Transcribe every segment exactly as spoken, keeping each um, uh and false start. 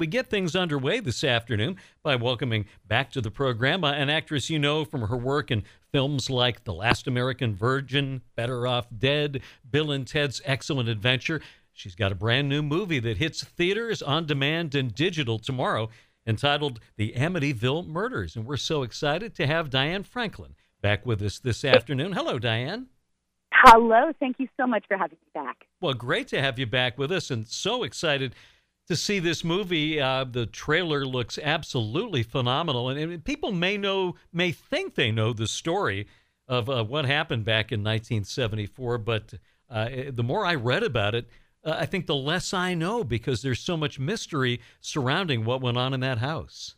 we get things underway this afternoon by welcoming back to the program uh, an actress you know from her work in films like The Last American Virgin, Better Off Dead, Bill and Ted's Excellent Adventure. She's got a brand new movie that hits theaters, on demand, and digital tomorrow, entitled The Amityville Murders. And we're so excited to have Diane Franklin back with us this afternoon. Hello, Diane. Hello. Thank you so much for having me back. Well, great to have you back with us, and so excited to see this movie. Uh, the trailer looks absolutely phenomenal, and, and people may know, may think they know the story of uh, what happened back in nineteen seventy-four, but uh, the more I read about it, uh, I think the less I know, because there's so much mystery surrounding what went on in that house.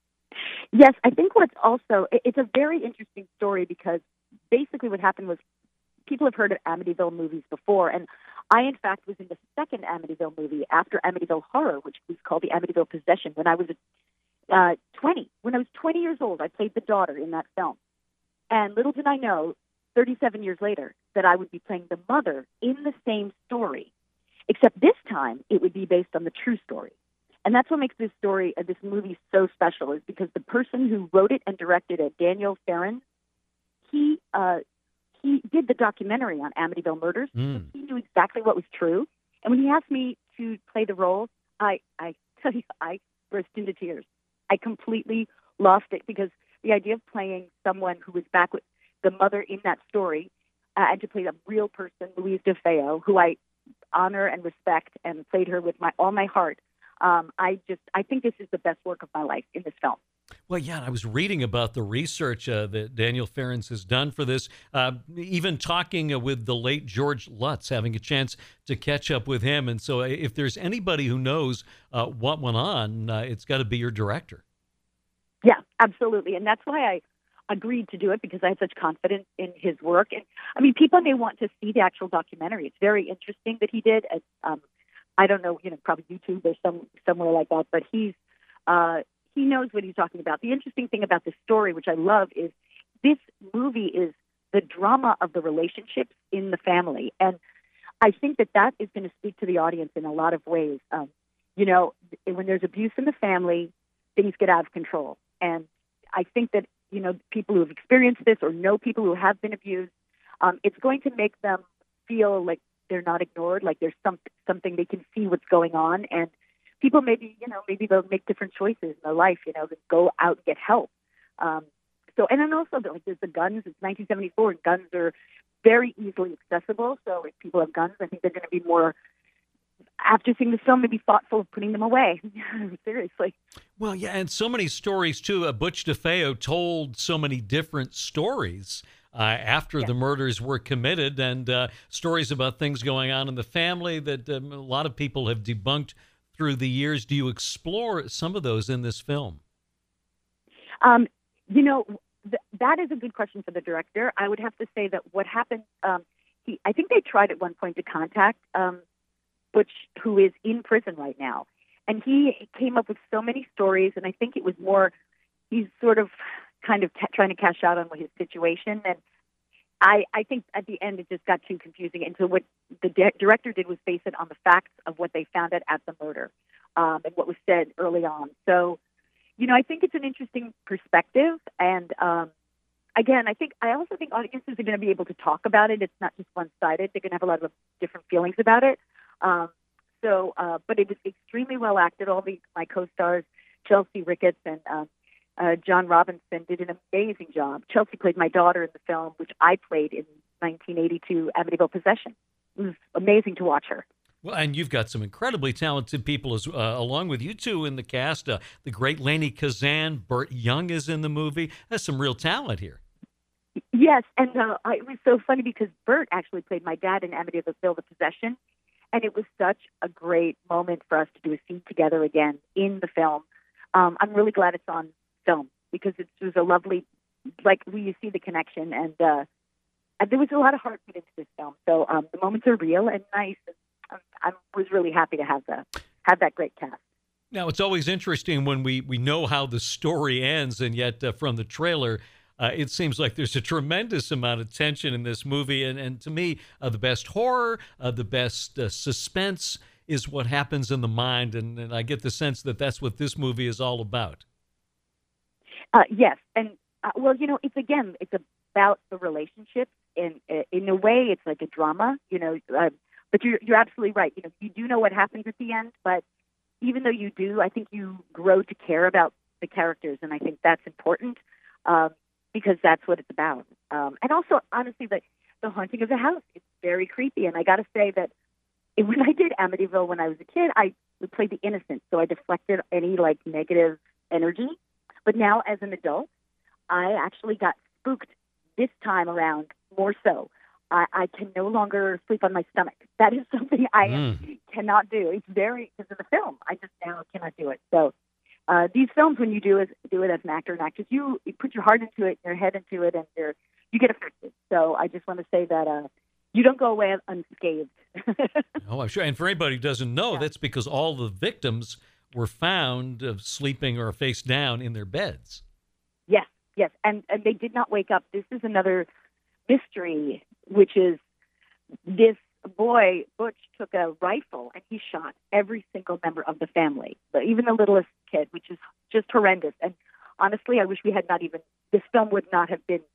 Yes, I think what's also, it's a very interesting story, because basically what happened was people have heard of Amityville movies before, and I, in fact, was in the second Amityville movie after Amityville Horror, which was called The Amityville Possession, when I was uh, twenty. When I was twenty years old, I played the daughter in that film. And little did I know, thirty-seven years later, that I would be playing the mother in the same story, except this time it would be based on the true story. And that's what makes this story, uh, this movie so special, is because the person who wrote it and directed it, Daniel Farron, he uh, he did the documentary on Amityville Murders. Mm. He knew exactly what was true. And when he asked me to play the role, I, I tell you, I burst into tears. I completely lost it, because the idea of playing someone who was back with the mother in that story, uh, and to play a real person, Louise DeFeo, who I honor and respect and played her with my all my heart, um, I just I think this is the best work of my life in this film. Well, yeah, I was reading about the research uh, that Daniel Farron has done for this, uh, even talking uh, with the late George Lutz, having a chance to catch up with him. And so if there's anybody who knows uh, what went on, uh, it's got to be your director. Yeah, absolutely. And that's why I agreed to do it, because I had such confidence in his work. And I mean, people may want to see the actual documentary. It's very interesting that he did. It's, um, I don't know, you know, probably YouTube or some somewhere like that, but he's uh, he knows what he's talking about. The interesting thing about this story, which I love, is this movie is the drama of the relationships in the family. And I think that that is going to speak to the audience in a lot of ways. Um, you know, when there's abuse in the family, things get out of control. And I think that, you know, people who have experienced this or know people who have been abused, um, it's going to make them feel like they're not ignored, like there's some, something they can see what's going on. And people maybe, you know, maybe they'll make different choices in their life, you know, go out and get help. Um, so, and then also, like, there's the guns. It's nineteen seventy-four, and guns are very easily accessible. So if people have guns, I think they're going to be more, after seeing the film, maybe thoughtful of putting them away. Seriously. Well, yeah, and so many stories, too. Uh, Butch DeFeo told so many different stories uh, after yeah. the murders were committed, and uh, stories about things going on in the family that um, a lot of people have debunked through the years. Do you explore some of those in this film? Um, you know, th- that is a good question for the director. I would have to say that what happened, um, he, I think they tried at one point to contact um, Butch, who is in prison right now. And he came up with so many stories, and I think it was more, he's sort of kind of t- trying to cash out on his situation. And I, I think at the end it just got too confusing. And so what the di- director did was base it on the facts of what they found out at the murder um, and what was said early on. So, you know, I think it's an interesting perspective. And um, again, I think I also think audiences are going to be able to talk about it. It's not just one-sided. They're going to have a lot of different feelings about it. Um, so, uh, but it was extremely well acted. All the my co-stars, Chelsea Ricketts and um, uh, John Robinson, did an amazing job. Chelsea played my daughter in the film, which I played in nineteen eighty-two Amityville Possession. It was amazing to watch her. Well, and you've got some incredibly talented people as uh, along with you two in the cast. Uh, the great Lainey Kazan, Burt Young is in the movie. There's some real talent here. Yes, and uh, I, it was so funny because Burt actually played my dad in Amityville The Possession, and it was such a great moment for us to do a scene together again in the film. Um, I'm really glad it's on film, because it was a lovely, like, we see the connection, and uh, there was a lot of heart put into this film. So um, the moments are real and nice. And I was really happy to have the have that great cast. Now, it's always interesting when we, we know how the story ends, and yet uh, from the trailer, uh, it seems like there's a tremendous amount of tension in this movie. And, and to me, uh, the best horror, uh, the best uh, suspense is what happens in the mind, and, and I get the sense that that's what this movie is all about. Uh, yes, and uh, well, you know, it's again, it's about the relationships. In in a way, it's like a drama, you know. Uh, but you're you're absolutely right. You know, you do know what happens at the end, but even though you do, I think you grow to care about the characters, and I think that's important um, because that's what it's about. Um, and also, honestly, the the haunting of the house, it's very creepy. And I got to say that when I did Amityville when I was a kid, I played the innocent, so I deflected any like negative energy. But now, as an adult, I actually got spooked this time around more so. I, I can no longer sleep on my stomach. That is something I Mm. cannot do. It's very, because of the film, I just now cannot do it. So uh, these films, when you do it, do it as an actor and actress, you, you put your heart into it, your head into it, and you're, you get affected. So I just want to say that uh, you don't go away unscathed. Oh, I'm sure. And for anybody who doesn't know, Yeah. that's because all the victims were found uh, sleeping or face down in their beds. Yes, yes. And, and they did not wake up. This is another mystery, which is this boy, Butch, took a rifle and he shot every single member of the family, but even the littlest kid, which is just horrendous. And honestly, I wish we had not even, this film would not have been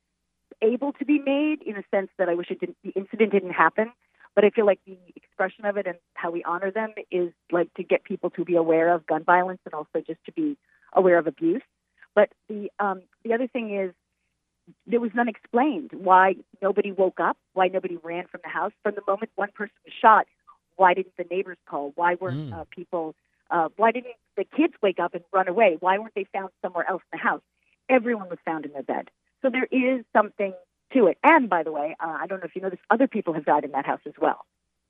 able to be made, in a sense that I wish it didn't, the incident didn't happen. But I feel like the expression of it and how we honor them is like to get people to be aware of gun violence and also just to be aware of abuse. But the um, the other thing is, there was none explained why nobody woke up, why nobody ran from the house. From the moment one person was shot, why didn't the neighbors call? Why weren't Mm. uh, people, uh, why didn't the kids wake up and run away? Why weren't they found somewhere else in the house? Everyone was found in their bed. So there is something to it. And by the way, uh, I don't know if you know this, other people have died in that house as well.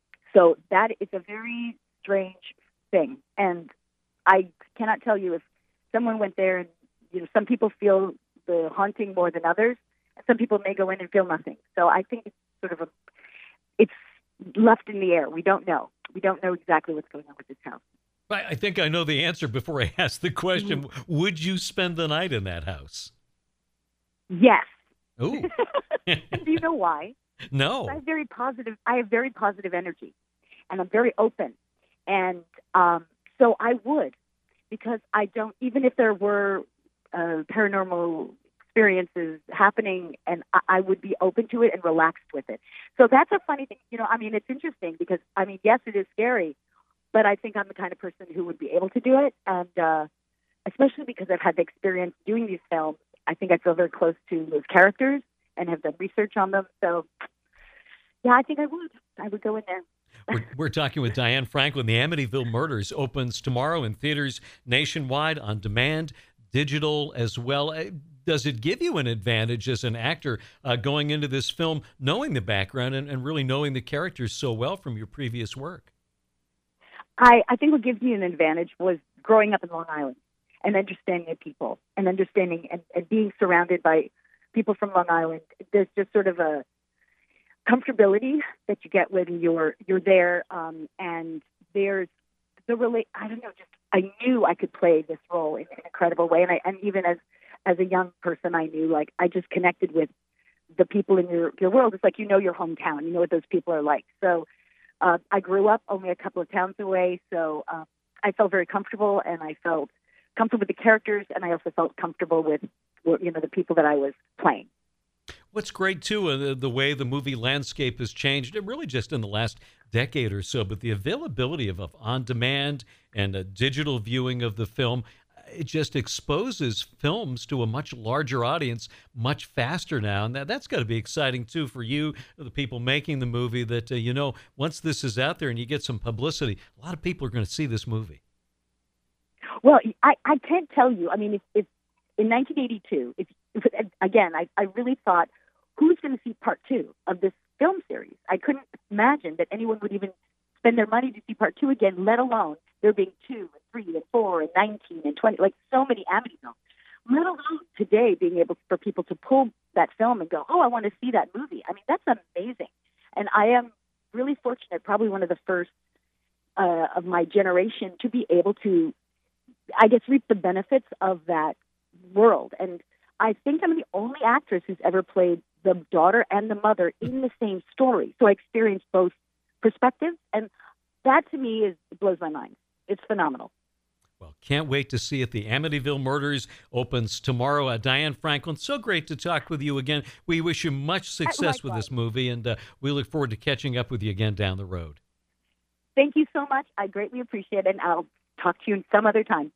So that is a very strange thing. And I cannot tell you, if someone went there and, you know, some people feel the haunting more than others. Some people may go in and feel nothing. So I think it's sort of a, it's left in the air. We don't know. We don't know exactly what's going on with this house. I I think I know the answer before I ask the question. Would you spend the night in that house? Yes. Oh, Do you know why? I no. have very positive. I have very positive energy, and I'm very open, and um, so I would, because I don't. Even if there were uh, paranormal experiences happening, and I, I would be open to it and relaxed with it. So that's a funny thing. You know, I mean, it's interesting because I mean, yes, it is scary, but I think I'm the kind of person who would be able to do it, and uh, especially because I've had the experience doing these films. I think I feel very close to those characters and have done research on them. So, yeah, I think I would. I would go in there. We're, we're talking with Diane Franklin. The Amityville Murders opens tomorrow in theaters nationwide, on demand, digital as well. Uh, Does it give you an advantage as an actor uh, going into this film, knowing the background and, and really knowing the characters so well from your previous work? I, I think what gives me an advantage was growing up in Long Island and understanding the people and understanding and, and being surrounded by people from Long Island. There's just sort of a comfortability that you get when you're you're there, um, and there's the relate. I don't know. Just I knew I could play this role in an incredible way, and I and even as as a young person, I knew like I just connected with the people in your your world. It's like you know your hometown. You know what those people are like. So uh, I grew up only a couple of towns away, so um, I felt very comfortable, and I felt comfortable with the characters, and I also felt comfortable with, you know, the people that I was playing. What's great, too, uh, the, the way the movie landscape has changed, uh, really just in the last decade or so, but the availability of, of on-demand and a digital viewing of the film, it just exposes films to a much larger audience much faster now. And that, that's got to be exciting, too, for you, the people making the movie, that, uh, you know, once this is out there and you get some publicity, a lot of people are going to see this movie. Well, I, I can't tell you. I mean, if, if in nineteen eighty-two, if, if again, I, I really thought, who's going to see part two of this film series? I couldn't imagine that anyone would even spend their money to see part two again, let alone there being two and three and four and nineteen and twenty, like so many Amityville. Let alone today being able for people to pull that film and go, oh, I want to see that movie. I mean, that's amazing. And I am really fortunate, probably one of the first uh, of my generation to be able to, I guess, reap the benefits of that world. And I think I'm the only actress who's ever played the daughter and the mother in the same story. So I experienced both perspectives. And that to me is blows my mind. It's phenomenal. Well, can't wait to see it. The Amityville Murders opens tomorrow. Uh, Diane Franklin, so great to talk with you again. We wish you much success with this movie, and uh, we look forward to catching up with you again down the road. Thank you so much. I greatly appreciate it, and I'll talk to you some other time.